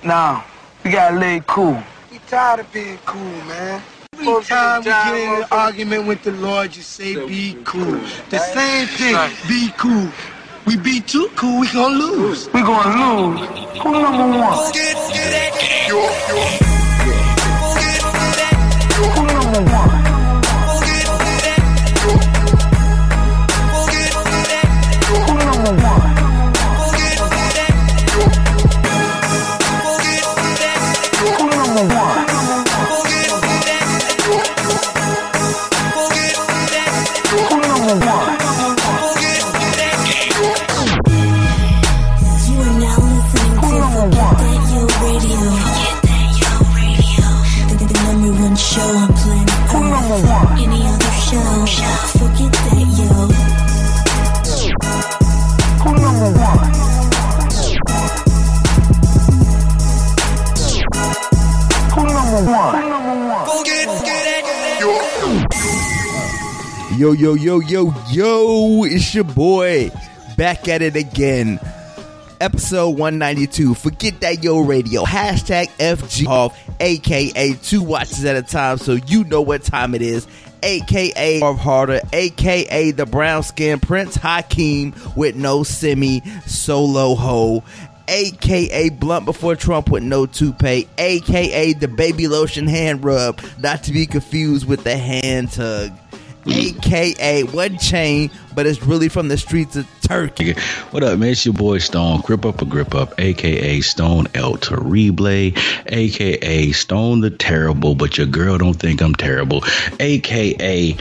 Nah, we gotta lay it cool. We tired of being cool, man. Every time we get in an argument with the Lord, you say be cool. The same thing, be cool. We be too cool, we gonna lose. We gonna lose. Who number one? Who number one? Yo, it's your boy, back at it again. Episode 192, Forget That Yo Radio, hashtag FG Off, aka 2 watches at a time, so you know what time it is, aka Marv Harder, aka the brown skin Prince Hakeem with no semi solo ho, aka Blunt Before Trump with no toupee, aka the baby lotion hand rub, not to be confused with the hand tug, aka one chain, but it's really from the streets of Turkey. What up, man? It's your boy Stone, Grip Up, aka Stone El Terrible, aka Stone the Terrible, but your girl don't think I'm terrible, aka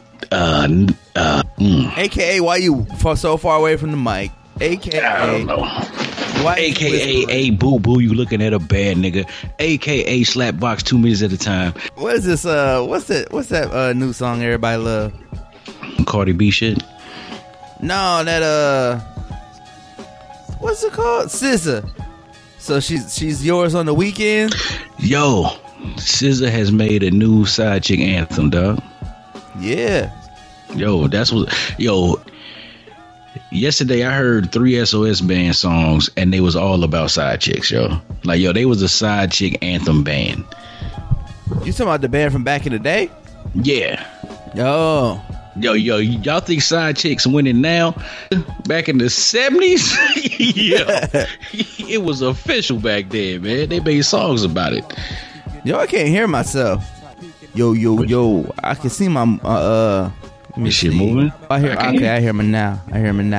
aka why you so far away from the mic, aka I don't know. Why AKA a boo boo, you looking at a bad nigga. AKA slapbox 2 minutes at a time. What is this? What's that new song everybody love? Cardi B shit. No, that what's it called? SZA. So she's yours on the weekend. Yo, SZA has made a new side chick anthem, dog. Yeah. Yo, that's what. Yo. Yesterday I heard 3 SOS band songs and they was all about side chicks, yo. Like, yo, they was a side chick anthem band. You talking about the band from back in the day? Yeah. Oh. Yo, y'all think side chicks winning now? Back in the 70s? Yeah. It was official back then, man. They made songs about it. Yo, I can't hear myself. Yo. I can see my Is shit moving? I hear me now. I hear my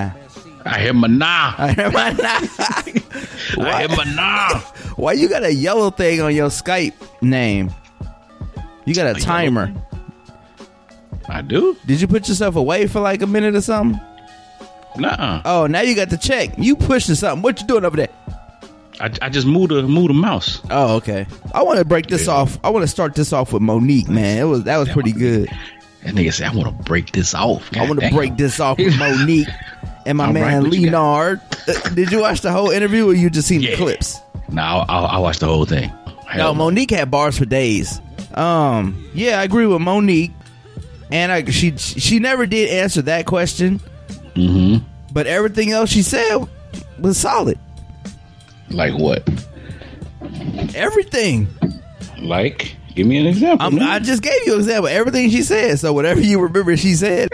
nah. Why you got a yellow thing on your Skype name? You got a timer. I do? Did you put yourself away for like a minute or something? Nuh-uh. Oh, now you got the check. You pushing something. What you doing over there? I just moved the mouse. Oh, okay. I want to break this off. I want to start this off with Monique, man. That was pretty good. That nigga said, I want to break this off. I want to break this off with Monique and my man Leonard. Did you watch the whole interview or you just seen the clips? No, I watched the whole thing. No, Monique had bars for days. Yeah, I agree with Monique. And she never did answer that question. Mm-hmm. But everything else she said was solid. Like what? Everything. Like? Give me an example. I just gave you an example. Everything she said. So whatever you remember she said.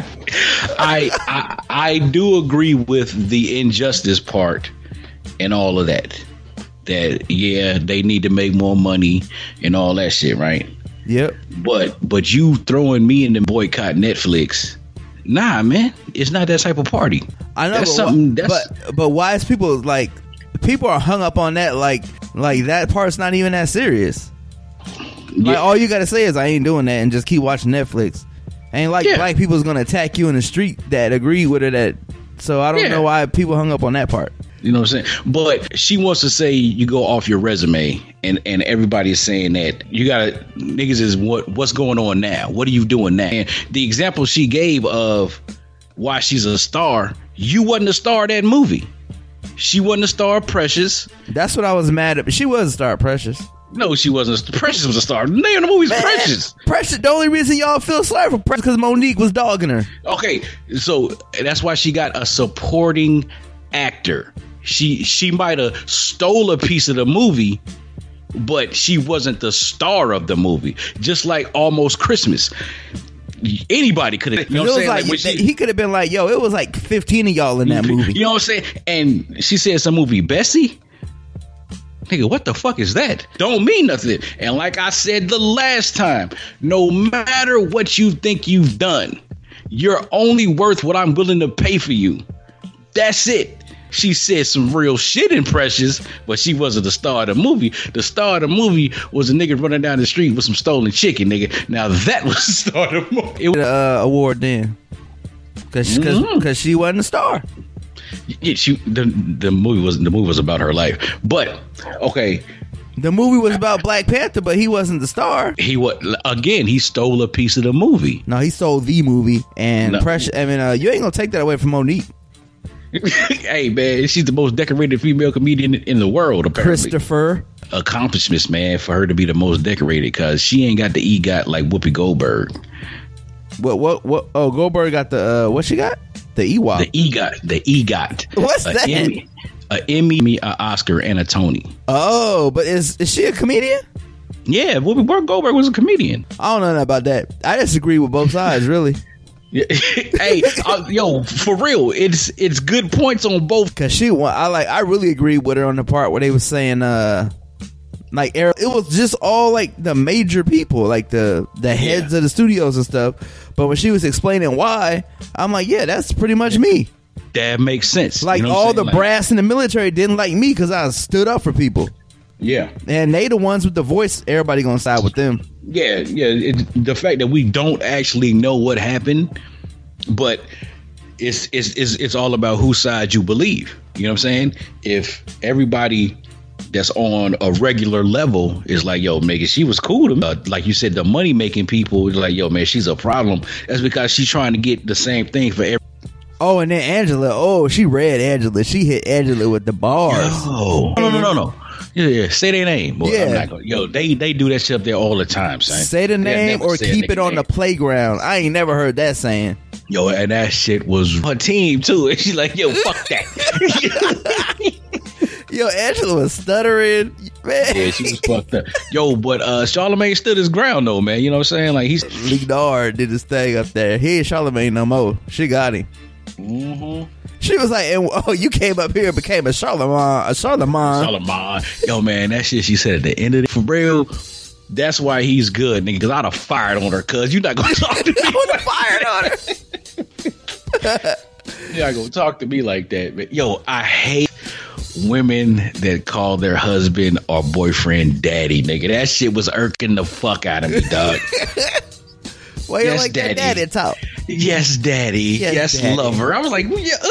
I do agree with the injustice part and all of that. That, yeah, they need to make more money and all that shit, right? Yep. But you throwing me in the boycott Netflix. Nah, man. It's not that type of party. I know. But but why is people are hung up on that like that part's not even that serious. Like, all you gotta say is I ain't doing that and just keep watching Netflix. Ain't like black people's gonna attack you in the street that agree with it. So I don't know why people hung up on that part. You know what I'm saying? But she wants to say you go off your resume, and everybody is saying that you gotta niggas is what's going on now? What are you doing now? And the example she gave of why she's a star, you wasn't a star of that movie. She wasn't a star of Precious. That's what I was mad at. She was a star of Precious. No, she wasn't. Precious was a star. The name of the movie's Precious. Precious. The only reason y'all feel sorry for Precious because Monique was dogging her. Okay, so that's why she got a supporting actor. she might have stole a piece of the movie, but she wasn't the star of the movie. Just like Almost Christmas. Anybody could have, you know what I'm saying? He could have been like, yo, it was like 15 of y'all in that movie. You know what I'm saying? And she said some movie, Bessie? Nigga, what the fuck is that? Don't mean nothing. And like I said the last time, no matter what you think you've done, you're only worth what I'm willing to pay for you. That's it. She said some real shit in Precious, but she wasn't the star of the movie. The star of the movie was a nigga running down the street with some stolen chicken, nigga. Now that was the star of the movie. It was award then, because she wasn't a star. Yeah, the movie was about her life, but okay. The movie was about Black Panther, but he wasn't the star. He stole a piece of the movie. No, he stole the movie, and Precious. I mean, you ain't gonna take that away from Monique. Hey man, she's the most decorated female comedian in the world. Apparently, Christopher. Accomplishments, man, for her to be the most decorated, because she ain't got the EGOT like Whoopi Goldberg. What? Oh, Goldberg got the what? She got the EWOP. The EGOT. What's that? An Emmy, an Oscar, and a Tony. Oh, but is she a comedian? Yeah, Whoopi Goldberg was a comedian. I don't know nothing about that. I disagree with both sides, really. Hey, yo, for real, it's good points on both. Cause I really agree with her on the part where they was saying, like, it was just all like the major people, like the heads of the studios and stuff. But when she was explaining why, I'm like, yeah, that's pretty much me. That makes sense. Like, you know all the brass in the military didn't like me because I stood up for people. Yeah, and they the ones with the voice. Everybody gonna side with them. Yeah. The fact that we don't actually know what happened, but it's all about whose side you believe. You know what I'm saying? If everybody that's on a regular level is like, yo, Megan, she was cool to me. Like you said, the money making people is like, yo, man, she's a problem. That's because she's trying to get the same thing for every. Oh, and then Angela. Oh, she read Angela. She hit Angela with the bars. Oh, no. Yeah, say their name. Boy, yeah. I'm not gonna, they do that shit up there all the time, son. Say the name or keep it on the playground. I ain't never heard that saying. Yo, and that shit was her team too. And she's like, yo, fuck that. Yo, Angela was stuttering. Man. Yeah, she was fucked up. Yo, but Charlamagne stood his ground though, man. You know what I'm saying? Like Leonard did his thing up there. He ain't Charlamagne no more. She got him. Mm-hmm. She was like, oh, you came up here and became a Charlamagne. Yo, man, that shit she said at the end of it, for real, that's why he's good, nigga, because I'd have fired on her, cuz you're not going to talk to me. I would have fired on her. You're not going to talk to me like that. But, yo, I hate women that call their husband or boyfriend daddy, nigga. That shit was irking the fuck out of me, dog. Why you like daddy. That daddy talk? Yes, daddy. Yes, daddy. Lover. I was like,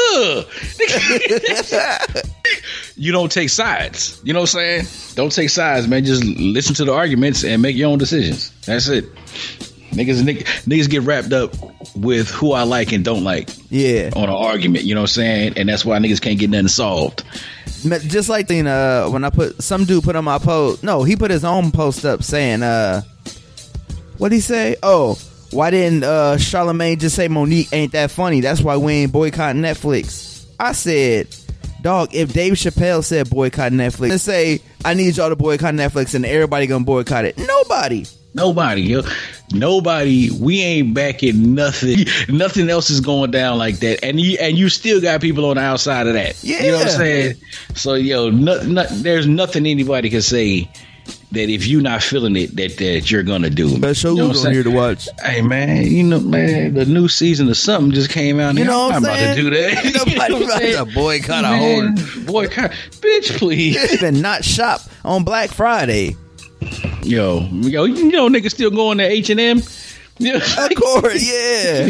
you don't take sides. You know what I'm saying? Don't take sides, man. Just listen to the arguments and make your own decisions. That's it. Niggas get wrapped up with who I like and don't like. Yeah. On an argument, you know what I'm saying? And that's why niggas can't get nothing solved. Just like when I some dude put on my post. No, he put his own post up saying, what'd he say? Oh, why didn't Charlamagne just say Monique ain't that funny? That's why we ain't boycotting Netflix. I said, dog, if Dave Chappelle said boycott Netflix, and say, I need y'all to boycott Netflix and everybody gonna boycott it. Nobody, yo. Nobody. We ain't backing nothing. Nothing else is going down like that. And you still got people on the outside of that. Yeah. You know what I'm saying? So, yo, there's nothing anybody can say that if you're not feeling it, that you're gonna do. That show was on here to watch. Hey man, the new season of something just came out. You know what I'm about to do that. Nobody about to boycott a whole boycott, bitch, please. Even not shop on Black Friday. Yo, niggas still going to H&M. Accord, yeah.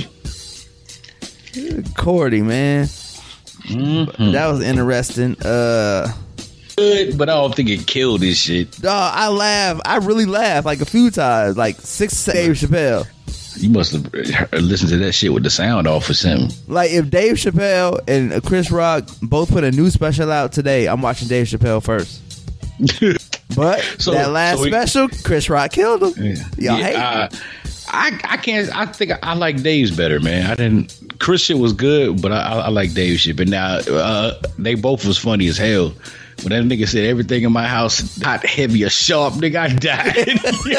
Cordy, man. Mm-hmm. That was interesting. Good, but I don't think it killed this shit. Dog, I really laughed like a few times, like 6 Dave Chappelle. You must have listened to that shit with the sound off or something. Like if Dave Chappelle and Chris Rock both put a new special out today, I'm watching Dave Chappelle first. But that last special, Chris Rock killed him. Y'all hate him. I can't. I think I like Dave's better, man. Chris shit was good, but I like Dave shit. But now they both was funny as hell. When that nigga said everything in my house hot, heavy, or sharp, nigga, I died.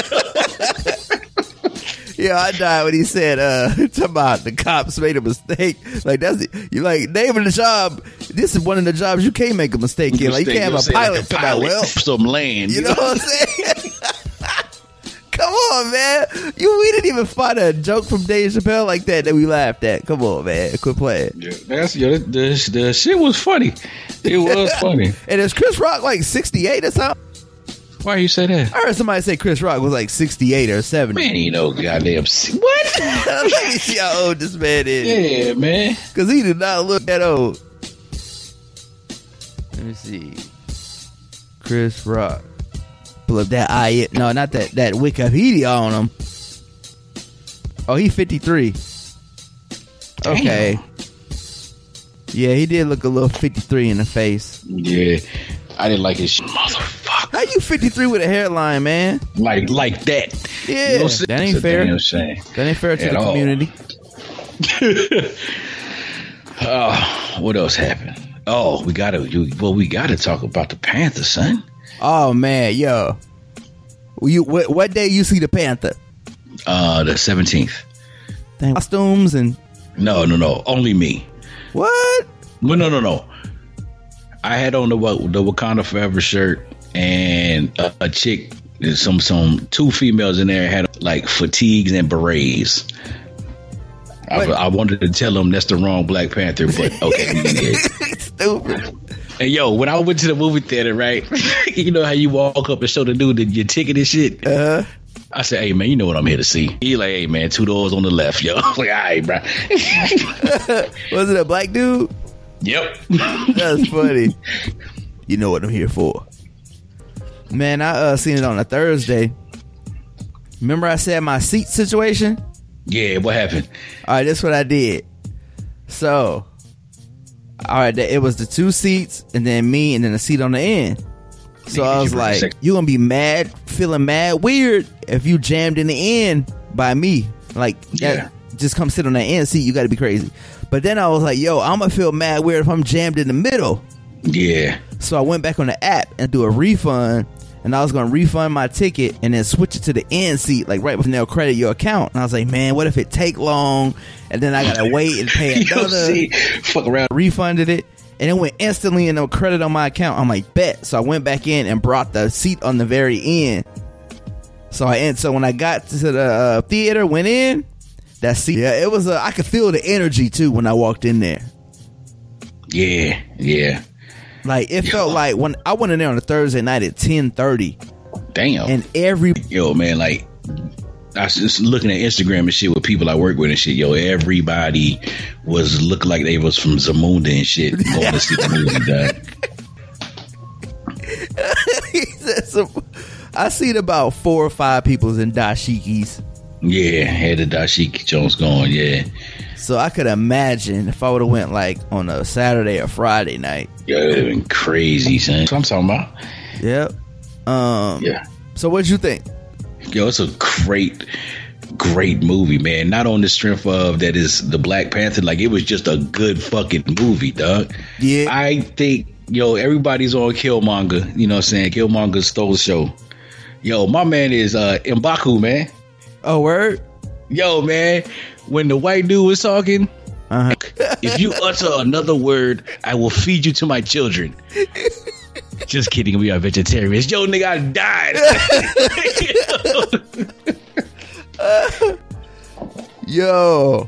Yeah, I died when he said, talking about the cops made a mistake. Like, you like, name of the job, this is one of the jobs you can't make a mistake in. Like, you can't have a pilot for that well. Some land. You know what I'm saying? Come on, man. We didn't even find a joke from Dave Chappelle like that we laughed at. Come on, man. Quit playing. Yeah, the shit was funny. It was funny. And is Chris Rock like 68 or something? Why you say that? I heard somebody say Chris Rock was like 68 or 70. Man, you know, goddamn. What? Let me see how old this man is. Yeah, man. Because he did not look that old. Let me see. Chris Rock. Pull up that no, not that Wikipedia on him. Oh, he 53. Damn. Okay. Yeah, he did look a little 53 in the face. Yeah, I didn't like his shit. Motherfucker. How you 53 with a hairline, man? Like that. Yeah, You know, that ain't fair. That ain't fair to the all. community. What else happened? Oh, we gotta talk about the Panther, son. Oh man, yo, what day you see the Panther? The 17th. Costumes and No, only me. what? Well, no. I had on the Wakanda Forever shirt, and a chick, some two females in there had like fatigues and berets. I wanted to tell them that's the wrong Black Panther, but okay. Stupid. And yo, when I went to the movie theater, right, you know how you walk up and show the dude your ticket and shit? Uh-huh. I said, hey, man, you know what I'm here to see. He like, hey, man, 2 doors on the left, yo. I was like, all right, bro. Was it a black dude? Yep. That's funny. You know what I'm here for. Man, I seen it on a Thursday. Remember I said my seat situation? Yeah, what happened? All right, that's what I did. So, all right, it was the 2 seats and then me and then a seat on the end. So I was like, you gonna be mad, feeling mad weird if you jammed in the end by me. Like, yeah. Just come sit on that end seat. You gotta be crazy. But then I was like, yo, I'm gonna feel mad weird if I'm jammed in the middle. Yeah. So I went back on the app and do a refund. And I was going to refund my ticket and then switch it to the end seat, like right before they'll credit your account. And I was like, man, what if it take long? And then I got to wait and pay another. Fuck around. Refunded it. And it went instantly and no credit on my account. I'm like, bet. So I went back in and brought the seat on the very end. So when I got to the theater, went in, that seat, yeah, it was, I could feel the energy too when I walked in there. Yeah. Like, it felt like when I went in there on a Thursday night at 10:30. Damn. And yo, man, like, I was just looking at Instagram and shit with people I work with and shit. Yo, everybody was looking like they was from Zamunda and shit going to see the movie, dog. I seen about 4 or 5 people in dashikis. Yeah, had the dashiki Jones going, yeah. So I could imagine if I would have went like on a Saturday or Friday night. Yeah, it would have been crazy, son. That's what I'm talking about. Yep. Yeah. So what'd you think? Yo, it's a great movie, man. Not on the strength of that is the Black Panther. Like, it was just a good fucking movie, dog. Yeah. I think, yo, everybody's on Killmonger. You know what I'm saying? Killmonger stole the show. Yo, my man is M'Baku, man. Oh, word? Yo, man, when the white dude was talking, if you utter another word, I will feed you to my children. Just kidding, we are vegetarians. Yo, nigga, I died. Yo,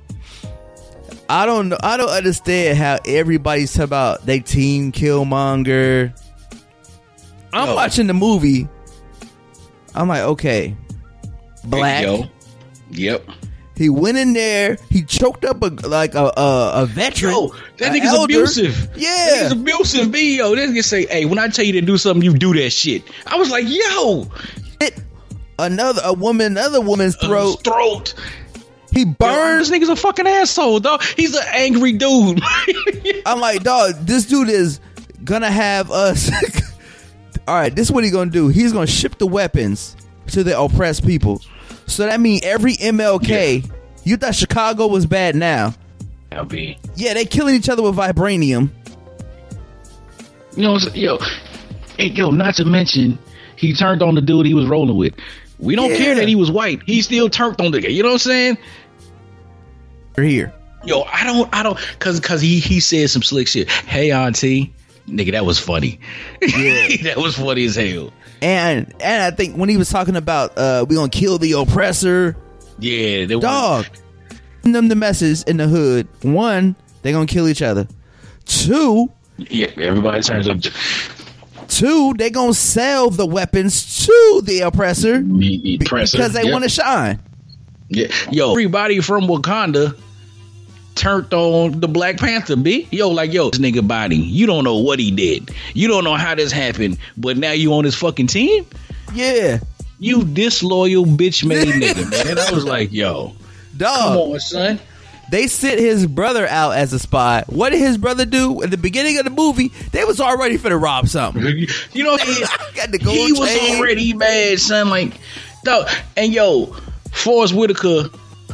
I don't know. I don't understand how everybody's talking about they team Killmonger. I'm watching the movie. I'm like, okay, black. Yo. Yep. He went in there. He choked up a veteran. Yo, that nigga's abusive. Yeah, that nigga's abusive. Me, yo, that nigga say, "Hey, when I tell you to do something, you do that shit." I was like, "Yo, another woman's throat. He burns. This nigga's a fucking asshole, dog. He's an angry dude." I'm like, dog, this dude is gonna have us. All right, this is what he's gonna do. He's gonna ship the weapons to the oppressed people. So that means every MLK, you thought Chicago was bad now. LB. Yeah, they killing each other with vibranium. You know, yo, not to mention, he turned on the dude he was rolling with. We don't care that he was white. He still turned on the guy. You know what I'm saying? We're here. Yo, I don't, cause he said some slick shit. Hey, auntie, nigga, that was funny. Yeah, that was funny as hell. And I think when he was talking about we gonna kill the oppressor. Yeah, dog. Them the message in the hood. One, they gonna kill each other. Two, yeah, everybody turns up. Two, they gonna sell the weapons to the oppressor, because they want to shine. Yeah, yo, everybody from Wakanda turned on the Black Panther, B. Yo, this nigga body, you don't know what he did. You don't know how this happened, but now you on his fucking team? Yeah. You disloyal bitch made nigga, man. I was like, yo, dog, come on, son. They sent his brother out as a spy. What did his brother do? At the beginning of the movie, they was already finna rob something. You know, got the gold he was chain. already mad, son. Like, dog. And yo, Forrest Whitaker,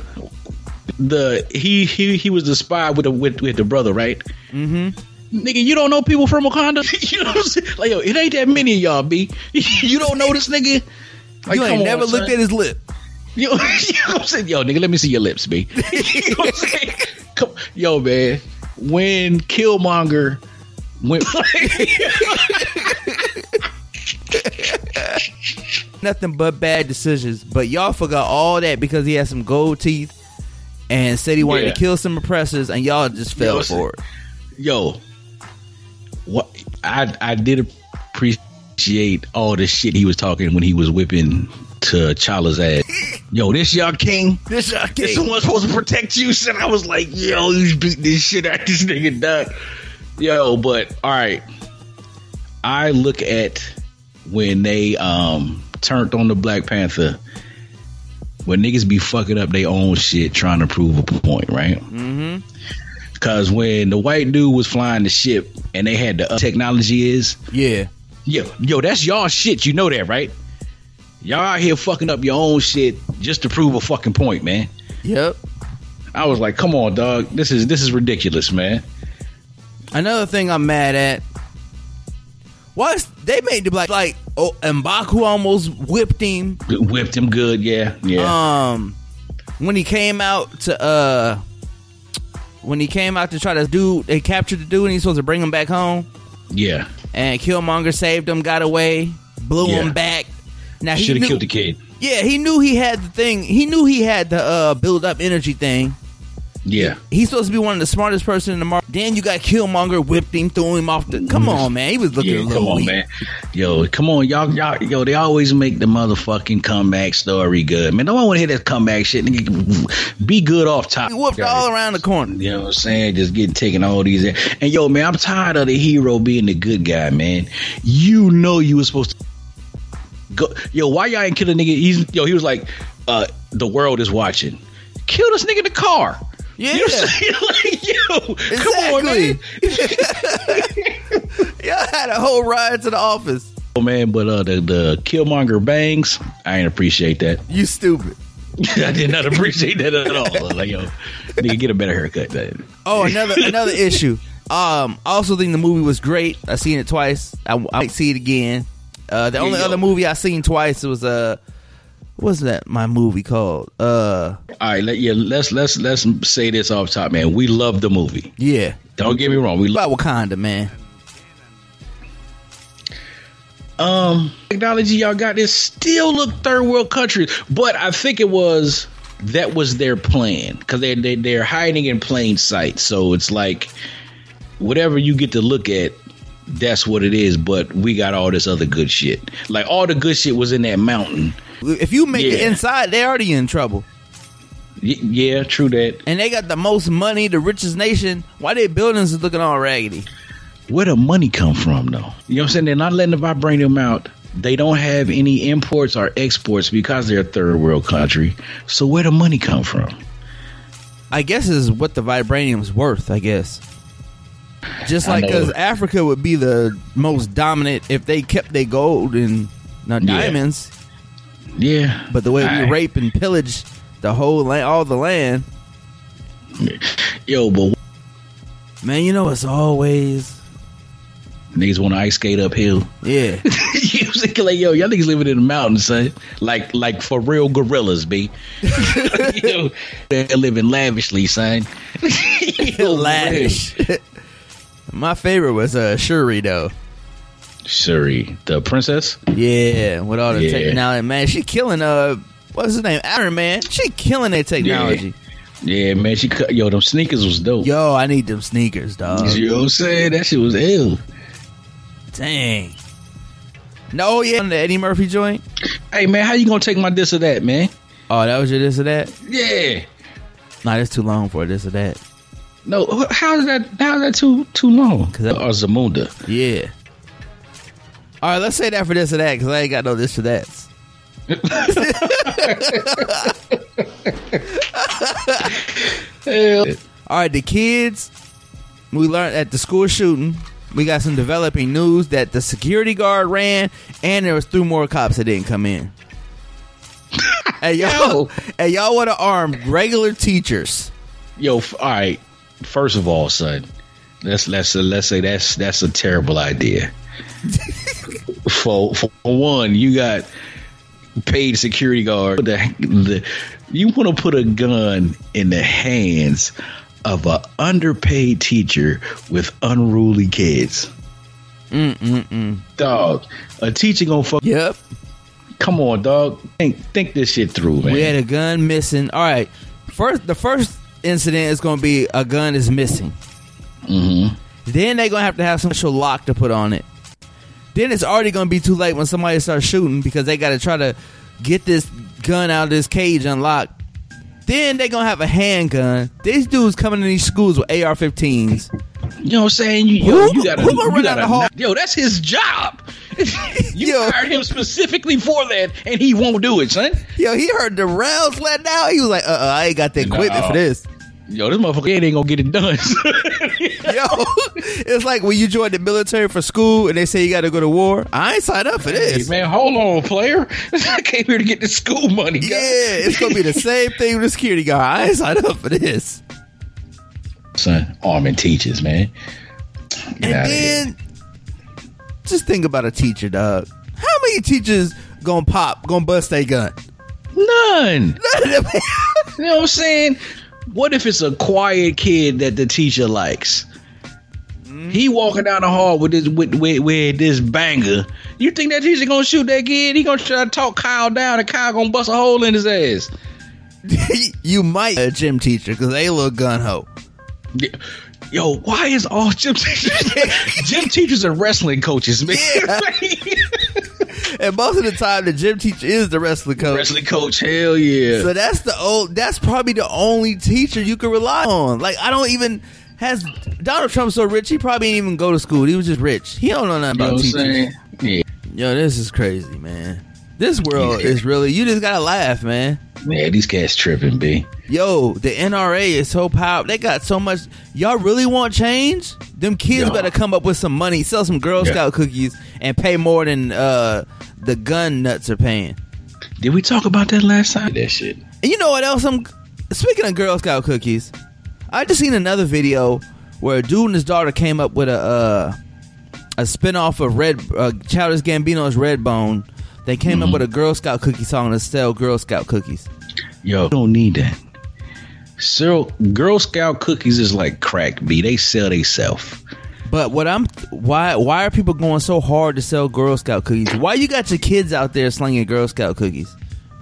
he was the spy with the brother, right? Mm-hmm. Nigga, you don't know people from Wakanda? You know what I'm saying? Like, yo, it ain't that many of y'all, B. You don't know this nigga? Like, you ain't never looked at his lip. You know what I'm saying? Yo, nigga, let me see your lips, B. You know what I'm saying? Yo, man, when Killmonger went... Nothing but bad decisions, but y'all forgot all that because he had some gold teeth and said he wanted to kill some oppressors, and y'all just fell for it. Yo, what I did appreciate all the shit he was talking when he was whipping T'Challa's ass. Yo, this y'all king. This y'all king. This someone's supposed to protect you. And I was like, yo, you beat this shit out this nigga done. Yo, but all right. I look at when they turned on the Black Panther, when niggas be fucking up their own shit trying to prove a point, right? Mm-hmm. Because when the white dude was flying the ship and they had the technology yo, that's y'all shit. You know that, right? Y'all out here fucking up your own shit just to prove a fucking point, man. Yep. I was like, come on, dog. This is ridiculous, man. Another thing I'm mad at. They made the M'Baku almost whipped him. Whipped him good, yeah. When he came out to try to they captured the dude and he's supposed to bring him back home. Yeah. And Killmonger saved him, got away, blew him back. Now he should have killed the kid. Yeah, he knew he had the thing. He knew he had the build up energy thing. Yeah, he's supposed to be one of the smartest person in the market. Then you got Killmonger, whipped him, threw him off the. Come on, man, he was looking a little weak. Man. Yo, come on, y'all, yo, they always make the motherfucking comeback story good, man. Don't want to hear that comeback shit. Nigga, be good off top. He whooped all around the corner. You know what I'm saying? Just getting taking all these. And yo, man, I'm tired of the hero being the good guy, man. You know you were supposed to. Go, yo, why y'all ain't kill a nigga? He was like, the world is watching. Kill this nigga in the car. Yeah. You know what I'm saying? Like, yo, exactly. Come on, man. Y'all had a whole ride to the office. Oh, man, but the Killmonger bangs, I ain't appreciate that. You stupid. I did not appreciate that at all. Like, yo, nigga, get a better haircut. Then. Oh, another issue. I also think the movie was great. I seen it twice. I might see it again. The only other movie I seen twice was what's that? My movie called? All right, let's say this off top, man. We love the movie. Yeah, don't get me wrong. We love Wakanda, man. Technology y'all got this still look third world countries, but I think that was their plan because they're hiding in plain sight. So it's like whatever you get to look at. That's what it is, but we got all this other good shit. Like all the good shit was in that mountain. If you make it inside, they're already in trouble. Yeah, true that. And they got the most money, the richest nation. Why their buildings is looking all raggedy? Where the money come from, though? You know what I'm saying? They're not letting the vibranium out. They don't have any imports or exports because they're a third world country. So where the money come from? I guess is what the vibranium's worth, I guess. Just like because Africa would be the most dominant if they kept their gold and diamonds. Yeah. But the way we rape and pillage the whole land, all the land. Yo, but Man, you know it's always niggas want to ice skate uphill. yeah. You was thinking like, yo, y'all niggas living in the mountains, son. Like for real gorillas, B. Yo, they're living lavishly, son. Yo, Lavish. My favorite was Shuri though. Shuri, the princess. Yeah, with all the Yeah. technology, man. She killing what's his name? Iron Man. She killing that technology. Yeah, man. Yo, them sneakers was dope. Yo, I need them sneakers, dog. You know what I'm saying? That shit was ill. Dang. No, yeah, the Eddie Murphy joint. Hey, man, how you gonna take my this or that, man? Oh, that was your this or that? Yeah. Nah, that's too long for a this or that. No, how's that too long? Or Zamunda. Yeah. All right, let's say that for this or that because I ain't got no this or that's. All right, the kids. We learned at the school shooting. We got some developing news that the security guard ran, and there was 3 more cops that didn't come in. Hey y'all want to arm regular teachers? Yo, all right. First of all, son, let's say that's a terrible idea. For one, you got paid security guard. You want to put a gun in the hands of an underpaid teacher with unruly kids. Dog, a teacher gonna fuck. Yep. Come on, dog. Think this shit through, man. We had a gun missing. All right. The first incident is going to be a gun is missing. Mm-hmm. Then they're going to have some special lock to put on it. Then it's already going to be too late when somebody starts shooting because they got to try to get this gun out of this cage unlocked. Then they're going to have a handgun. These dudes coming to these schools with AR-15s. You know what I'm saying? You gotta yo, that's his job. You hired him specifically for that, and he won't do it, son. Yo, he heard the rounds letting out. He was like, I ain't got the equipment for this. Yo, this motherfucker ain't gonna get it done. Yo, it's like when you join the military for school and they say you got to go to war. I ain't signed up for this. Hey, man, hold on, player. I came here to get the school money. Yeah, it's gonna be the same thing with the security guard. I ain't signed up for this. Son, arming teachers, man. Get and then, just think about a teacher, dog. How many teachers gonna bust their gun? None. You know what I'm saying? What if it's a quiet kid that the teacher likes? He walking down the hall with this banger. You think that teacher gonna shoot that kid? He gonna try to talk Kyle down, and Kyle gonna bust a hole in his ass. You might a gym teacher because they a little gun ho. Yo, why is all gym teachers and wrestling coaches, man? Yeah. And most of the time, the gym teacher is the wrestling coach. Wrestling coach, hell yeah. So that's probably the only teacher you can rely on. Like, has Donald Trump so rich, he probably didn't even go to school. He was just rich. He don't know nothing about teachers. Yeah. Yo, this is crazy, man. This world is really, you just gotta laugh, man. Yeah, these cats tripping, B. Yo, the NRA is so powerful. They got so much. Y'all really want change? Them kids better come up with some money, sell some Girl Scout cookies, and pay more than the gun nuts are paying. Did we talk about that last time? That shit. And you know what else? Speaking of Girl Scout cookies, I just seen another video where a dude and his daughter came up with a spinoff of Childish Gambino's Redbone. They came up with a Girl Scout cookie song to sell Girl Scout cookies. Yo, don't need that. So Girl Scout cookies is like crack, B. They sell theyself. But why are people going so hard to sell Girl Scout cookies? Why you got your kids out there slinging Girl Scout cookies?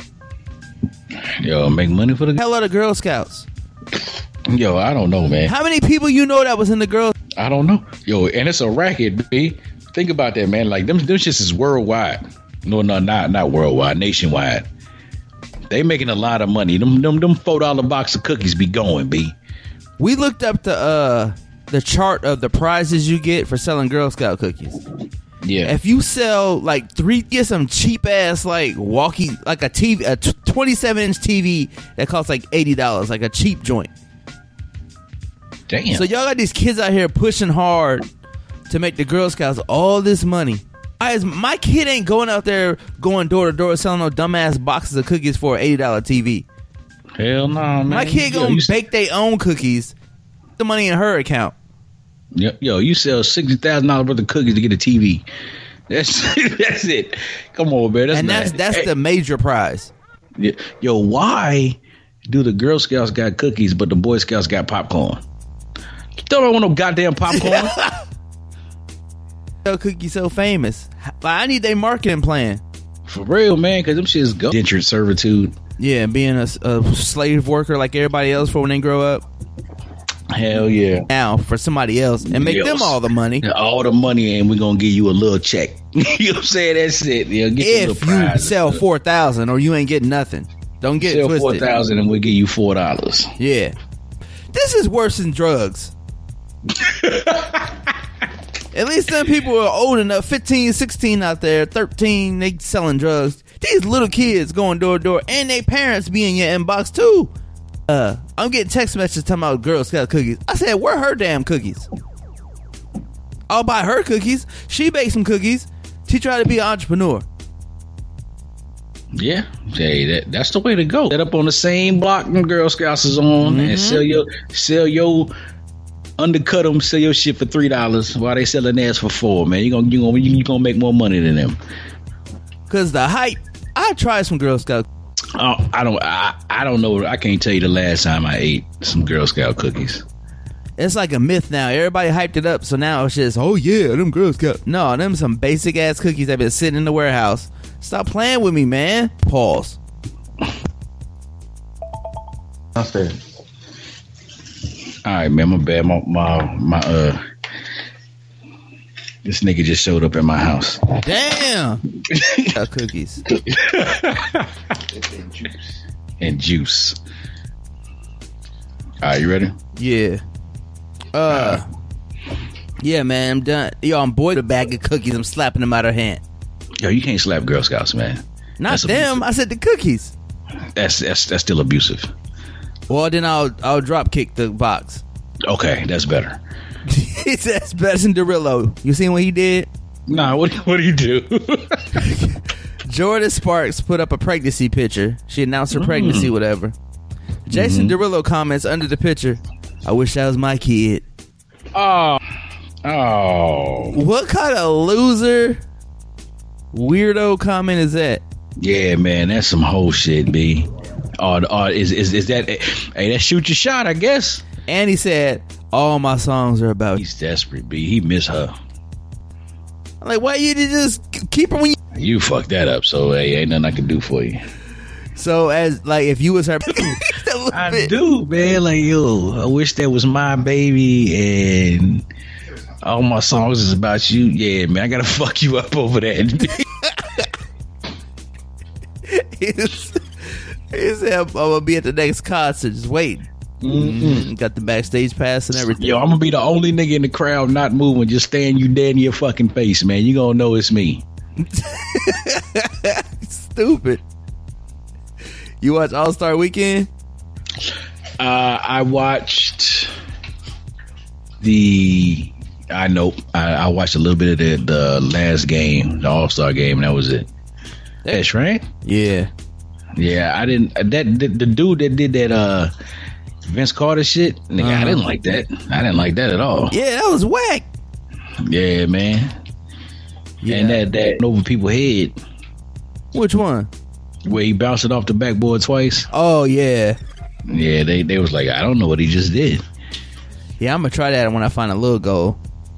Yo, make money for the hell out of Girl Scouts. Yo, I don't know, man. How many people you know that was in the Girl? I don't know. Yo, and it's a racket, B. Think about that, man. Like them shits is worldwide. No, not worldwide, nationwide. They making a lot of money. Them $4 box of cookies be going, B. We looked up the chart of the prizes you get for selling Girl Scout cookies. Yeah. If you sell like get some cheap ass like walkie, like a TV, a 27-inch TV that costs like $80, like a cheap joint. Damn. So y'all got these kids out here pushing hard to make the Girl Scouts all this money. My kid ain't going out there going door to door selling no dumbass boxes of cookies for an $80 TV. Hell no, man. My kid gonna bake their own cookies. The money in her account. Yo, you sell $60,000 worth of cookies to get a TV. That's it. Come on, man. That's the major prize. Yo, why do the Girl Scouts got cookies but the Boy Scouts got popcorn? You don't want no goddamn popcorn. Cookies so famous. I need their marketing plan. For real, man, because them shits go indentured servitude. Yeah, being a slave worker like everybody else for when they grow up. Hell yeah. Now for somebody else and make them all the money. All the money, and we're going to give you a little check. You know what I'm saying? That's it. Get if you sell 4,000 or you ain't getting nothing. Don't get it twisted. 4,000 and we'll give you $4. Yeah. This is worse than drugs. At least them people are old enough, 15, 16 out there, 13, they selling drugs. These little kids going door to door, and their parents be in your inbox too. I'm getting text messages talking about Girl Scout cookies. I said, where her damn cookies? I'll buy her cookies. She bakes some cookies. She tried to be an entrepreneur. Yeah, hey, that's the way to go. Set up on the same block them Girl Scouts is on, and sell your undercut them, sell your shit for $3 while they selling theirs for $4. Man, you gonna make more money than them. Cause the hype. I tried some Girl Scout. Oh, I don't know. I can't tell you the last time I ate some Girl Scout cookies. It's like a myth now. Everybody hyped it up, so now it's just, oh yeah, them Girl Scout. No, them some basic ass cookies that been sitting in the warehouse. Stop playing with me, man. Pause. That's fair. All right, man. My bad. My this nigga just showed up at my house. Damn. Got cookies. And juice. All right, you ready? Yeah. Yeah, man. I'm done. Yo, I'm bored of a bag of cookies. I'm slapping them out of hand. Yo, you can't slap Girl Scouts, man. Not that's them. Abusive. I said the cookies. That's still abusive. Well, then I'll drop kick the box. Okay, that's better. That's better than Derillo. You seen what he did? Nah, what do you do? Jordan Sparks put up a pregnancy picture. She announced her pregnancy, whatever. Jason Derulo comments under the picture, I wish that was my kid. Oh. What kind of loser, weirdo comment is that? Yeah, man, that's some whole shit, B. Is that? Hey, that shoot your shot, I guess. And he said, all my songs are about. He's desperate, B. He miss her. I'm like, why you just keep her when you fucked that up? So hey, ain't nothing I can do for you. So as like, if you was her, I do, man. Like, yo, I wish that was my baby, and all my songs is about you. Yeah, man, I gotta fuck you up over that. He said, I'm gonna be at the next concert, just waiting. Got the backstage pass and everything. Yo, I'm gonna be the only nigga in the crowd not moving, just staring you dead in your fucking face, man. You gonna know it's me. Stupid. You watch All-Star Weekend? I watched I watched a little bit of the last game, the All-Star game, and that was it. That's right. Yeah. Yeah, I didn't. The dude that did that Vince Carter shit, nigga, I didn't like that. I didn't like that at all. Yeah, that was whack. Yeah, man. Yeah. And that over people's head. Which one? Where he bounced it off the backboard twice. Oh yeah. Yeah, they was like, I don't know what he just did. Yeah, I'm gonna try that when I find a little goal.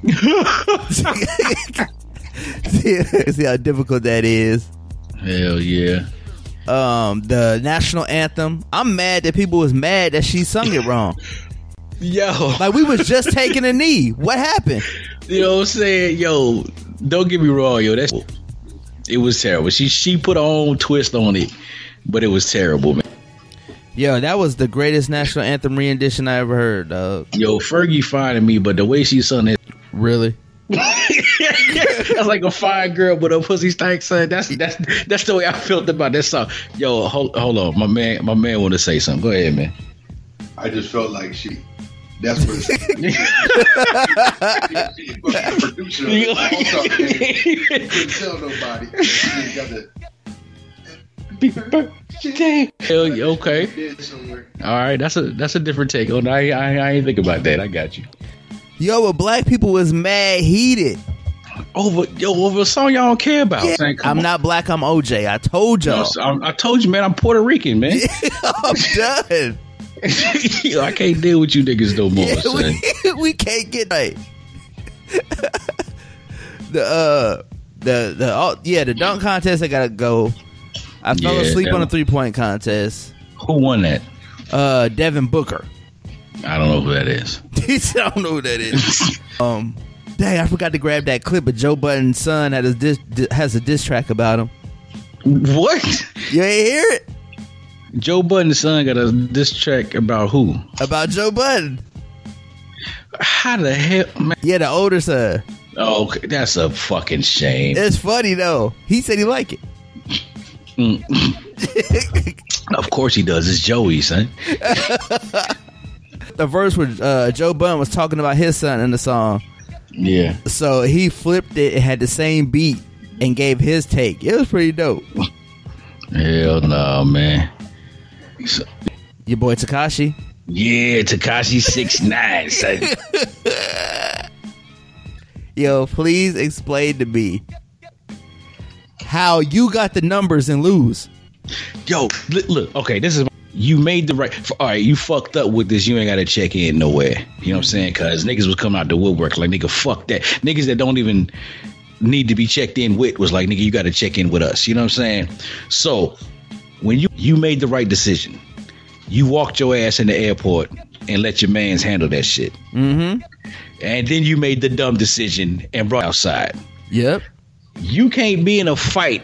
See how difficult that is. Hell yeah. The national anthem. I'm mad that people was mad that she sung it wrong. Yo, like we was just taking a knee. What happened? You know what I'm saying? Yo, don't get me wrong, yo. It was terrible. She put her own twist on it, but it was terrible, man. Yo, that was the greatest national anthem rendition I ever heard, dog. Yo, Fergie finding me, but the way she sung it, really. That's like a fine girl, but her pussy stinks. Son. That's the way I felt about that song. Yo, hold on, my man want to say something. Go ahead, man. I just felt like she. That's what it's producer. Couldn't tell nobody. birthday. Okay. Dead somewhere. All right, that's a different take on. I ain't think about that. I got you. Yo, but black people was mad heated. Over a song y'all don't care about. Yeah. Saying, I'm not black. I'm OJ. I told y'all. I told you, man. I'm Puerto Rican, man. I'm done. Yo, I can't deal with you niggas no more. Son. We can't get right. The dunk contest. I gotta go. I fell asleep on the 3-point contest. Who won that? Devin Booker. I don't know who that is. I don't know who that is. Dang, I forgot to grab that clip. But Joe Budden's son has a diss track about him. What? You ain't hear it? Joe Budden's son got a diss track about who? About Joe Budden. How the hell, man? Yeah, the older son. Oh, okay. That's a fucking shame. It's funny though. He said he liked it. Of course he does. It's Joey, son. The verse where Joe Budden was talking about his son in the song. Yeah. So he flipped it. It had the same beat and gave his take. It was pretty dope. Hell no, man. So, Your boy Tekashi. yeah, Tekashi 6ix9ine, son. Yo, please explain to me how you got the numbers and lose. Yo, look. Okay, this is. You made the right. All right, you fucked up with this. You ain't got to check in nowhere. You know what I'm saying? Because niggas was coming out the woodwork like, nigga, fuck that. Niggas that don't even need to be checked in with was like, nigga, you got to check in with us. You know what I'm saying? So when you made the right decision, you walked your ass in the airport and let your mans handle that shit. Mm-hmm. And then you made the dumb decision and brought outside. Yep. You can't be in a fight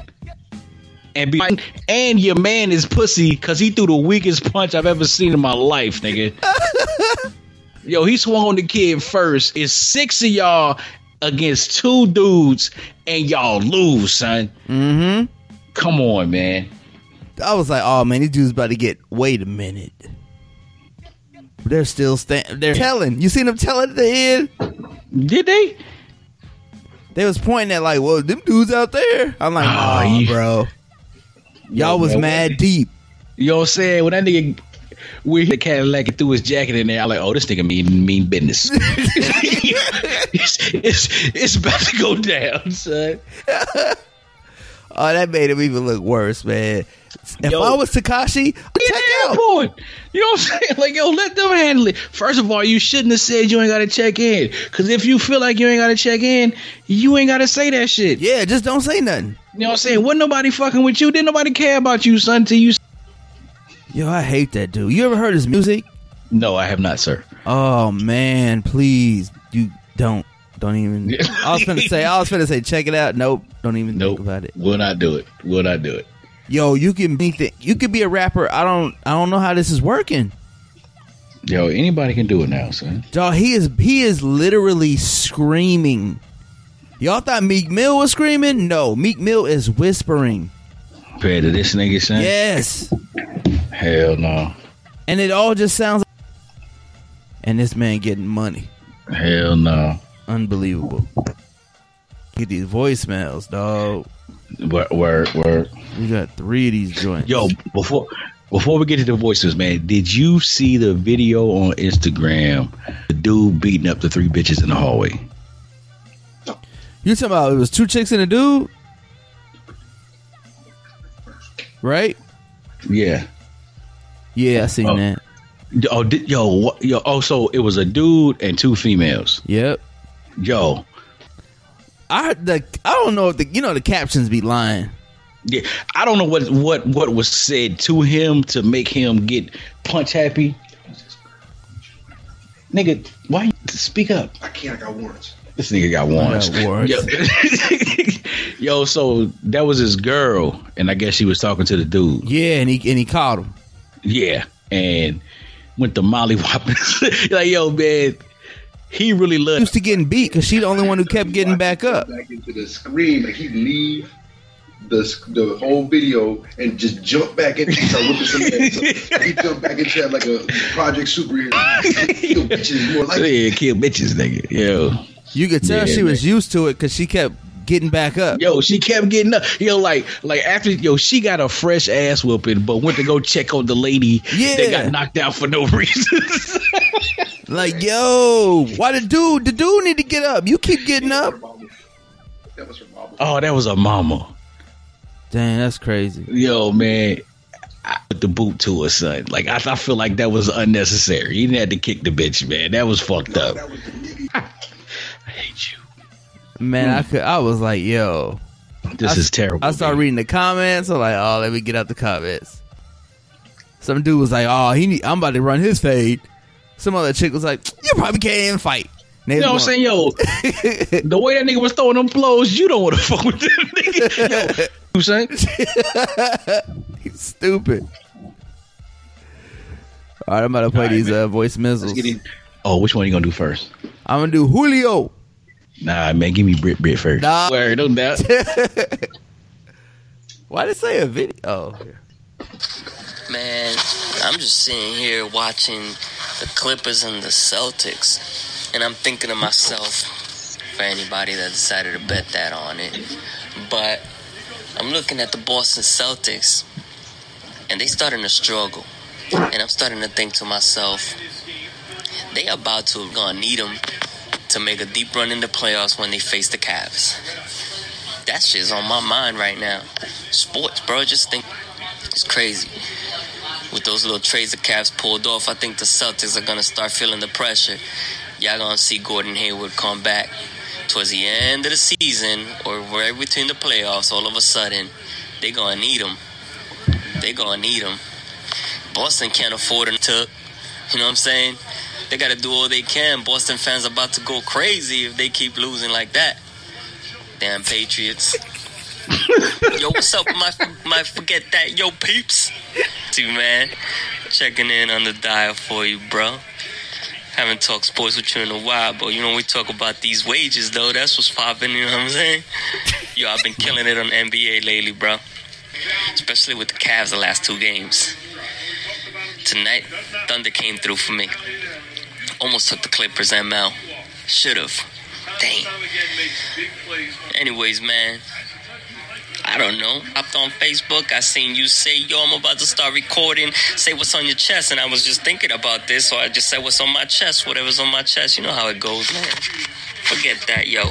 and your man is pussy because he threw the weakest punch I've ever seen in my life, nigga. Yo, he swung on the kid first. It's 6 of y'all against 2 dudes, and y'all lose, son. Mm-hmm. Come on, man. I was like, oh man, these dudes about to get. Wait a minute. They're still they're telling. You seen them telling at the end? Did they? They was pointing at like, well, them dudes out there. I'm like, oh, bro. Y'all was mad deep. You know what I'm saying? When that nigga, we hit the Cadillac and threw his jacket in there, I'm like, oh, this nigga mean business. it's about to go down, son. Oh, that made him even look worse, man. If I was Tekashi, I'd check out. Boy. You know what I'm saying? Like, yo, let them handle it. First of all, you shouldn't have said you ain't got to check in. Because if you feel like you ain't got to check in, you ain't got to say that shit. Yeah, just don't say nothing. You know what I'm saying? Wasn't nobody fucking with you. Didn't nobody care about you, son, till you... Yo, I hate that dude. You ever heard his music? No, I have not, sir. Oh, man, please. You don't even... I was finna say, check it out. Nope. Don't even think about it. Will not do it. Yo, you can think that you could be a rapper. I don't know how this is working. Yo, anybody can do it now, son. Dog, he is literally screaming. Y'all thought Meek Mill was screaming? No, Meek Mill is whispering. Compared to this nigga, son? Yes. Hell no. And it all just sounds like... And this man getting money. Hell no. Unbelievable. Get these voicemails, dog. Word. We got 3 of these joints. Yo, before we get to the voices, man, did you see the video on Instagram? The dude beating up the 3 bitches in the hallway. You talking about it was 2 chicks and a dude? Right? Yeah. Yeah, I seen that. So it was a dude and 2 females. Yep. Yo. I don't know if the captions be lying. Yeah, I don't know what was said to him to make him get punch happy. Nigga, why you speak up? I can't. I got warrants. This nigga got warrants. Yo, so that was his girl, and I guess she was talking to the dude. Yeah, and he caught him. Yeah, and went to Molly Whoppers. Like, yo, man. He really loved. Used to getting beat because she the only one who kept getting back up. Back into the screen, like he'd leave the whole video and just jump back into it. He jumped back into it like a Project Superhero. Kill bitches more like kill bitches, nigga. Yo, you could tell she was used to it because she kept getting back up. Yo, she kept getting up. Yo, like after she got a fresh ass whooping, but went to go check on the lady that got knocked out for no reason. Like, yo, why the dude need to get up? You keep getting up. That was her mama. Oh, that was a mama. Dang, that's crazy. Yo, man, I put the boot to her, son. Like, I feel like that was unnecessary. He didn't have to kick the bitch, man. That was fucked up. That was the nigga. I hate you. Man, I was like, yo. This is terrible. I started reading the comments. I'm like, oh, let me get out the comments. Some dude was like, oh, I'm about to run his fade. Some other chick was like, you probably can't even fight. You know what I'm saying? Yo, the way that nigga was throwing them blows, you don't want to fuck with that nigga. Yo, you know what I'm saying? He's stupid. All right, I'm about to play these voice missiles. Oh, which one you gonna do first? I'm gonna do Julio. Nah, man, give me Brit first. Nah. Word, no doubt. Why did it say a video? Oh, man, I'm just sitting here watching the Clippers and the Celtics, and I'm thinking to myself, for anybody that decided to bet that on it, but I'm looking at the Boston Celtics, and they starting to struggle, and I'm starting to think to myself, they about to gonna need them to make a deep run in the playoffs when they face the Cavs. That shit's on my mind right now. Sports, bro, just think, it's crazy. With those little trades the Cavs pulled off, I think the Celtics are going to start feeling the pressure. Y'all going to see Gordon Hayward come back towards the end of the season or right between the playoffs. All of a sudden, they're going to need him. They're going to need him. Boston can't afford him to, you know what I'm saying? They got to do all they can. Boston fans are about to go crazy if they keep losing like that. Damn Patriots. Yo, what's up, my forget that, yo, peeps? See, man, checking in on the dial for you, bro. Haven't talked sports with you in a while, but you know, we talk about these wages, though. That's what's popping, you know what I'm saying? Yo, I've been killing it on NBA lately, bro. Especially with the Cavs the last 2 games. Tonight, Thunder came through for me. Almost took the Clippers ML. Should've. Dang. Anyways, man, I don't know. Hopped on Facebook. I seen you say, yo, I'm about to start recording. Say what's on your chest. And I was just thinking about this. So I just said what's on my chest. Whatever's on my chest. You know how it goes, man. Forget that, yo.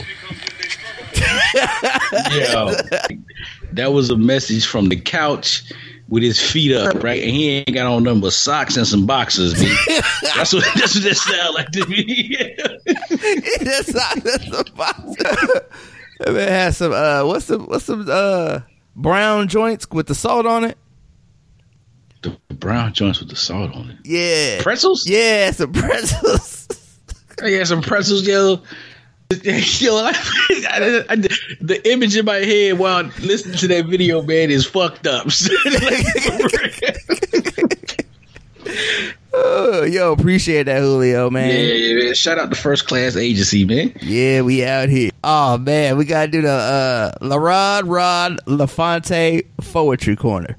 Yo, that was a message from the couch with his feet up, right? And he ain't got on nothing but socks and some boxers, man. That's what that sound like to me. That's some boxers. That man has some what's some brown joints with the salt on it? The brown joints with the salt on it. Yeah. Pretzels? Yeah, some pretzels. Yeah, some pretzels, yo. Yo, the image in my head while listening to that video, man, is fucked up. Oh, yo, appreciate that, Julio, man. Yeah, shout out to First Class Agency, man. Yeah, we out here. Oh man, we gotta do the Rod LaFontaine Poetry Corner.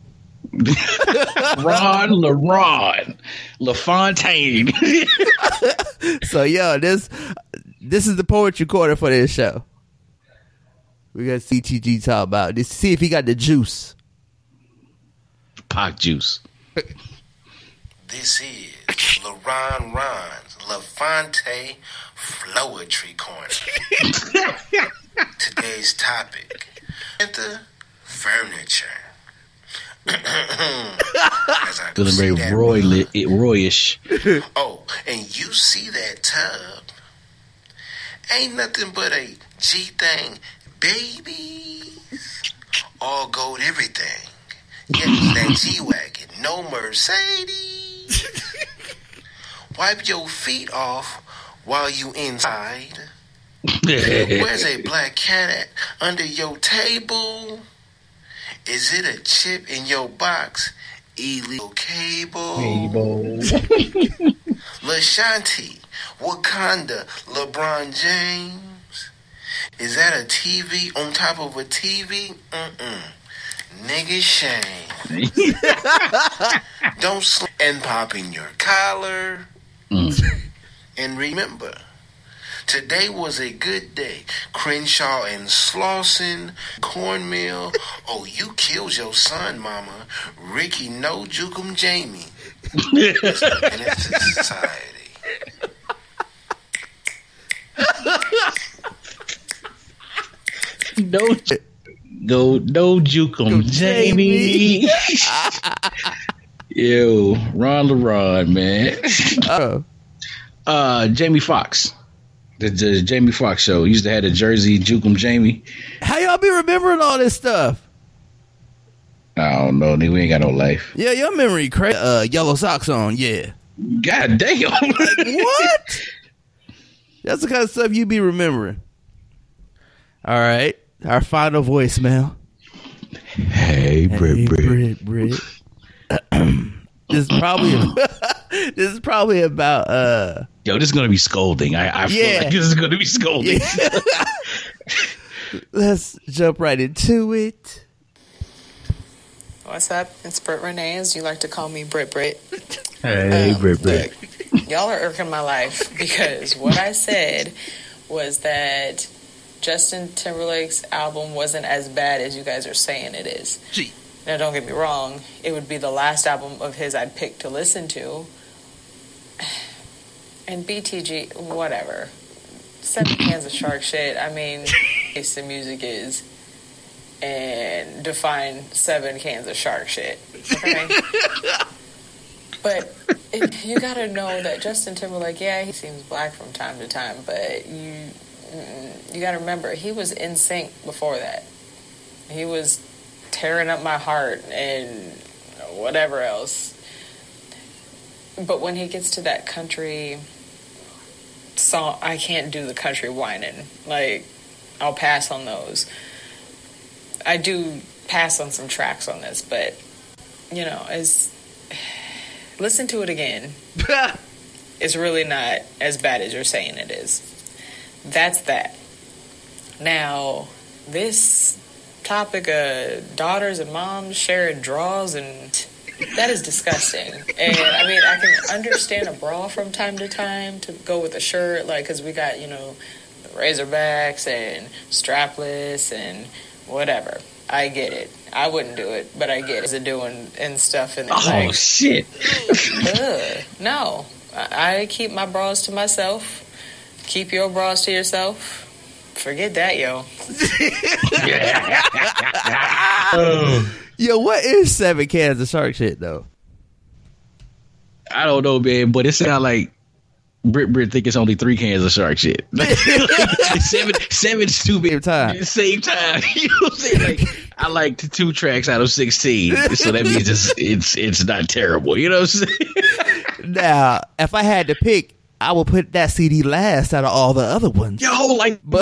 Ron LaFontaine. So yo, this is the poetry corner for this show. We got CTG talk about this. See if he got the juice. Pot juice. This is LaRon Ron's LaFontaine Floetry Corner. Today's topic: the furniture. Feeling very royish. Oh, and you see that tub? Ain't nothing but a G-thing, babies. All gold, everything. Yeah, that G-Wagon, no Mercedes. Wipe your feet off while you inside. Where's a black cat at under your table? Is it a chip in your box? Illegal cable. LaShanti, Wakanda, LeBron James. Is that a TV on top of a TV? Nigga shame. Don't slip and pop in your collar. And remember Today was a good day. Crenshaw and Slauson, cornmeal. Oh, you killed your son, mama. Ricky no Jukum Jamie. Menace to society. No Jukum Jamie. Yo, Ron LaRon, man. Jamie Foxx. The Jamie Foxx show. He used to have the Jersey Jukum Jamie. How y'all be remembering all this stuff? I don't know, nigga. We ain't got no life. Yeah, your memory crazy. Yellow socks on, yeah. God damn. What? That's the kind of stuff you be remembering. All right. Our final voicemail. Hey, Brit. Brit. This is probably about Yo, this is gonna be scolding. I feel like this is gonna be scolding. Yeah. Let's jump right into it. What's up? It's Britt Renee, as you like to call me, Brit. Hey, Brit. Y'all are irking my life because what I said was that Justin Timberlake's album wasn't as bad as you guys are saying it is. Gee. Now, don't get me wrong. It would be the last album of his I'd pick to listen to. And BTG, whatever. 7 cans of shark shit. I mean, taste the music is. And define 7 cans of shark shit. Okay? But you gotta know that Justin Timberlake, yeah, he seems black from time to time, but you gotta remember, he was in sync before that. He was tearing up my heart and whatever else. But when he gets to that country song, I can't do the country whining. Like, I'll pass on those. I do pass on some tracks on this, but, you know, listen to it again. It's really not as bad as you're saying it is. That's that. Now, this topic of daughters and moms sharing draws, and that is disgusting. And I mean, I can understand a bra from time to time to go with a shirt, like, because we got, you know, the Razorbacks and strapless and whatever. I get it. I wouldn't do it, but I get it. Is doing and stuff in the Oh, shit. No. I keep my bras to myself. Keep your bras to yourself. Forget that, yo. Yo, what is 7 cans of shark shit, though? I don't know, man, but it sounds like Brit think it's only 3 cans of shark shit. Seven's too big. Same time. You know what I'm saying? Like, I liked 2 tracks out of 16, so that means it's not terrible. You know what I'm saying? Now, if I had to pick, I would put that CD last out of all the other ones. Yo, like, but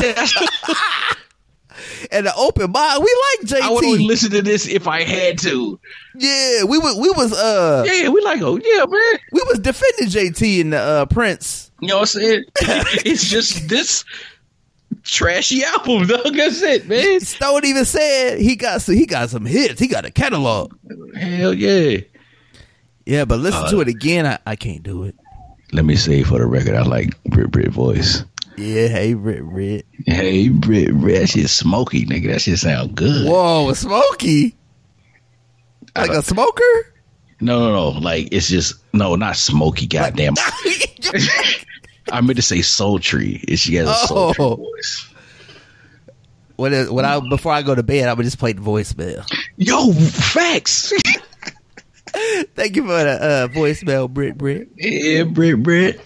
and the open mind, we like JT. I would only listen to this if I had to. Yeah, we was we like, oh yeah, man. We was defending JT and the Prince. You know what I'm saying? It's just this trashy album, dog. That's it, man. Stone even said he got some hits. He got a catalog. Hell yeah. Yeah, but listen to it again. I can't do it. Let me say for the record, I like Brit voice. Yeah, hey Brit. Hey Brit. That shit smoky, nigga. That shit sound good. Whoa, smoky? Like a smoker? No. Like, it's just not smoky. Goddamn. I meant to say sultry. She has a sultry voice. Before I go to bed, I would just play the voicemail. Yo, facts. Thank you for the voicemail, Brit. Yeah, Brit.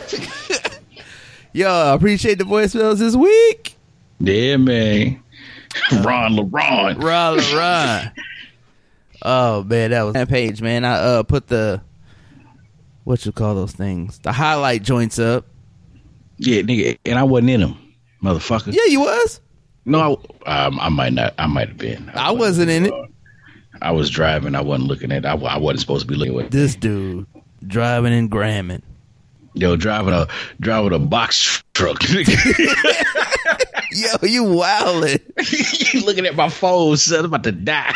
Yo, I appreciate the voicemails this week. Yeah, man. Ron LaRon. Oh, man, that was that page, man. I put the, what you call those things? The highlight joints up. Yeah, nigga, and I wasn't in them, motherfucker. Yeah, you was. No, I might not. I might have been. I wasn't in it. I was driving. I wasn't looking at it. I wasn't supposed to be looking at it. This dude driving and gramming. Yo, driving a box truck. Yo, you wildin'. You looking at my phone, son. I'm about to die.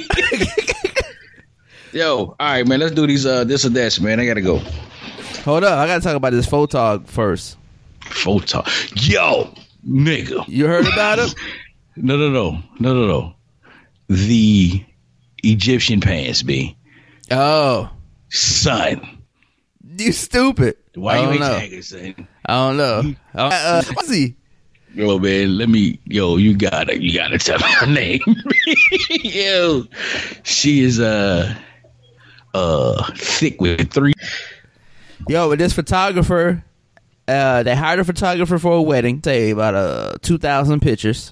Yo, all right, man. Let's do these this or that, man. I gotta go. Hold up. I gotta talk about this photog first. Photog. Yo, nigga. You heard about him? No. The Egyptian pants, B. Oh. Son. You stupid. Why you ain't tagging, son? I don't know. What's he? Yo, man, you gotta tell me her name. Yo, she is thick with 3. Yo, with this photographer, they hired a photographer for a wedding. Say about 2,000 pictures.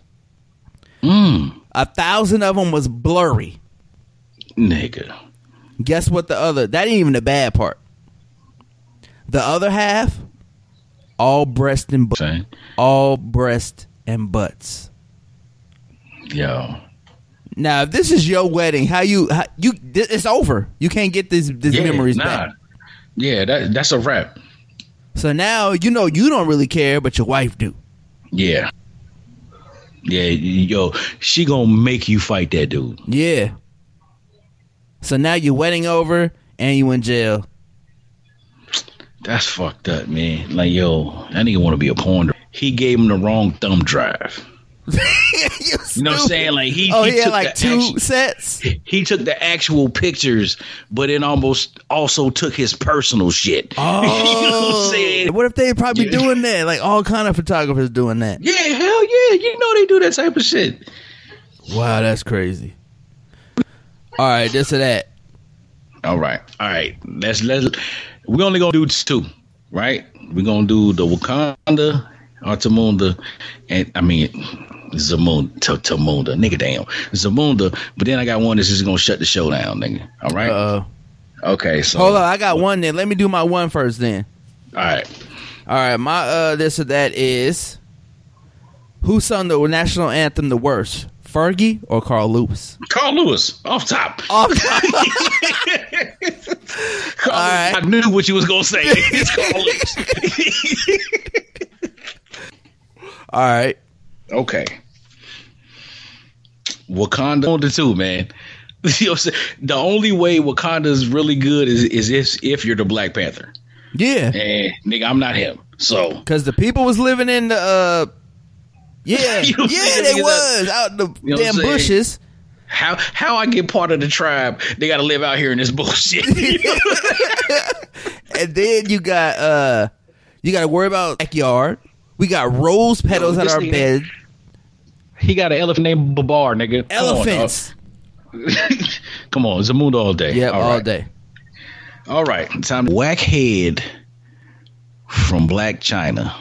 1,000 of them was blurry. Nigga. Guess what? That ain't even the bad part. The other half, all breast and butts. All breast and butts. Yo. Now, if this is your wedding, it's over. You can't get these memories back. Yeah, that's a wrap. So now you don't really care, but your wife do. Yeah. Yeah, yo, she gonna make you fight that dude. Yeah. So now your wedding over and you in jail. That's fucked up, man. Like, yo, that nigga want to be a porn. He gave him the wrong thumb drive. You know what I'm saying? Like he had took like 2 sets. He took the actual pictures, but then almost also took his personal shit. Oh, you know what I'm saying? What if they probably doing that? Like all kind of photographers doing that. Yeah, hell yeah. You know they do that type of shit. Wow, that's crazy. All right, this or that. All right. Let's. We're only gonna do 2, right? We're gonna do the Wakanda, Artamunda, and Zamunda, nigga, damn, Zamunda. But then I got one that's just gonna shut the show down, nigga. All right. Okay. So hold on, I got one. Then let me do my one first. Then. All right. My this or that is who sung the national anthem the worst, Fergie or Carl Lewis? Carl Lewis, off top. All right. I knew what you was gonna say. It's Carl Lewis. All right. Okay. Wakanda 2, man. The only way Wakanda is really good is if you're the Black Panther. Yeah. And nigga, I'm not him. So because the people was living in the they was out in the damn bushes. How I get part of the tribe? They got to live out here in this bullshit. And then you got to worry about backyard. We got rose petals at our bed. He got an elephant named Babar, nigga. Elephants. Come on, Zamunda all day. Yeah, all day. All right, time. Whack head from Black China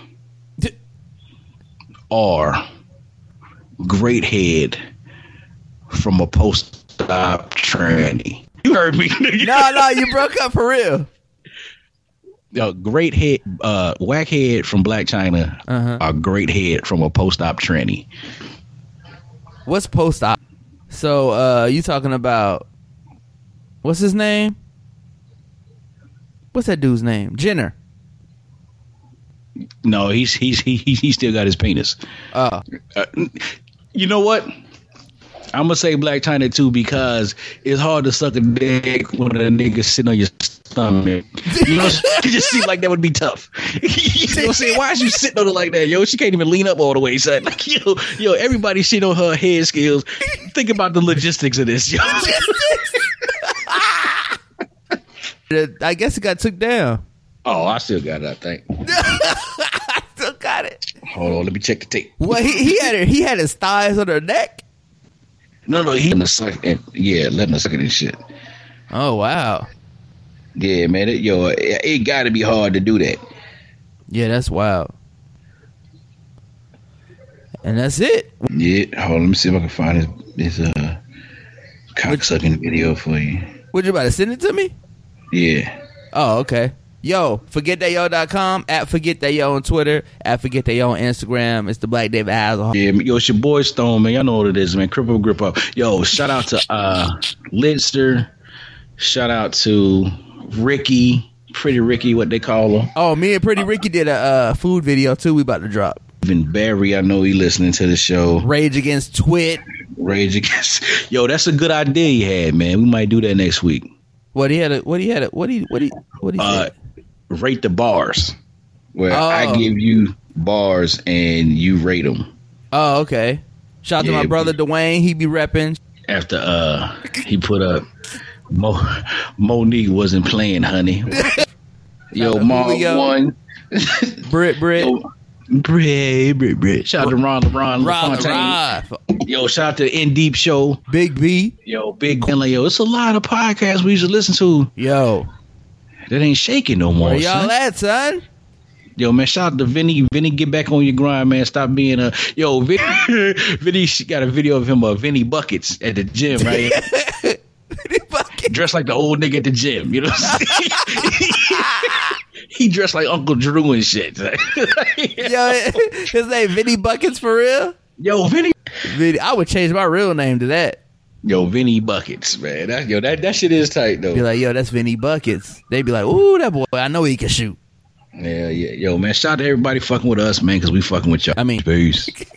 or great head from a post-op tranny. You heard me. No, you broke up for real. Great head, whack head from Black China, or great head from a post-op tranny. What's post-op? So, you talking about what's his name? What's that dude's name? Jenner. No, he still got his penis. Oh, you know what? I'm gonna say Black China too because it's hard to suck a dick when a nigga sitting on your stomach. You know, it just seems like that would be tough. You know what I'm saying? Why is you sitting on it like that, yo? She can't even lean up all the way, son. Like, yo, everybody shit on her head skills. Think about the logistics of this, yo. I guess it got took down. Oh, I still got it, I think. I still got it. Hold on, let me check the tape. Well, he had his thighs on her neck. No, he letting us suck at this shit. Oh wow. Yeah, man, it got to be hard to do that. Yeah, that's wild. And that's it. Yeah, hold on, let me see if I can find this cocksucking video for you. Would you about to send it to me? Yeah. Oh, okay. Yo, forgetthatyo.com, at forgetthatyo on Twitter, at forgetthatyo on Instagram. It's the Black David Hasselhoff. Yeah, yo, it's your boy Stone, man. Y'all know what it is, man. Cripple Grip Up. Yo, shout out to Lidster. Shout out to Ricky, Pretty Ricky, what they call him. Oh, me and Pretty Ricky did a food video too. We about to drop. Even Barry, I know he listening to the show. Rage Against Twit. Yo, that's a good idea you had, man. We might do that next week. What he said? Rate the bars, where I give you bars and you rate them. Oh, okay. Shout out to my brother Dwayne. He be repping. After he put up Monique wasn't playing, honey. Yo, Marv won. Brit. Brit. Shout out to Ron LaFontaine. Yo, shout out to the In Deep Show. Big B. Yo, Big Ben. Yo, it's a lot of podcasts we used to listen to. Yo. That ain't shaking no more. Where y'all at, son? Yo, man, shout out to Vinny. Vinny, get back on your grind, man. Stop being a... Yo, Vinny got a video of him, Vinny Buckets at the gym, right? Vinny Buckets. Dressed like the old nigga at the gym, you know what I'm saying? He dressed like Uncle Drew and shit. Yo, his name Vinny Buckets for real? Yo, Vinny. I would change my real name to that. Yo, Vinny Buckets, man. That shit is tight, though. Be like, yo, that's Vinny Buckets. They be like, ooh, that boy, I know he can shoot. Yeah. Yo, man, shout out to everybody fucking with us, man, because we fucking with y'all. I mean, peace.